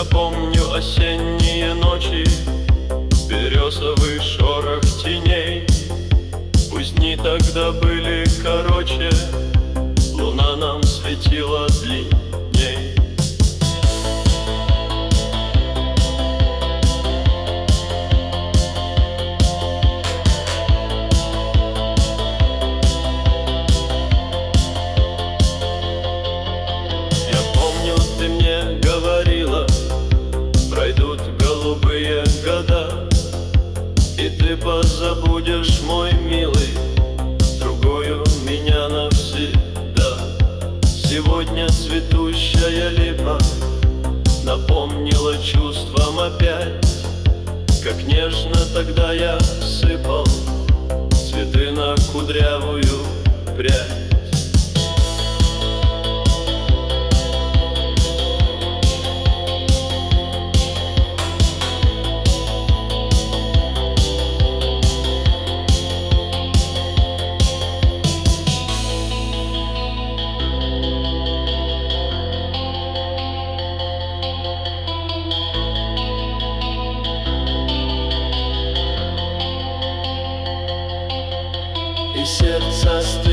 Я помню осенние ночи, березовый шорох теней. Пусть дни тогда были короче, луна нам светила длинней. Я помню, ты мне говорила, пройдут голубые года, и ты позабудешь, мой милый, другую меня навсегда. Сегодня цветущая липа напомнила чувствам опять, как нежно тогда я сыпал цветы на кудрявую прядь. И сердце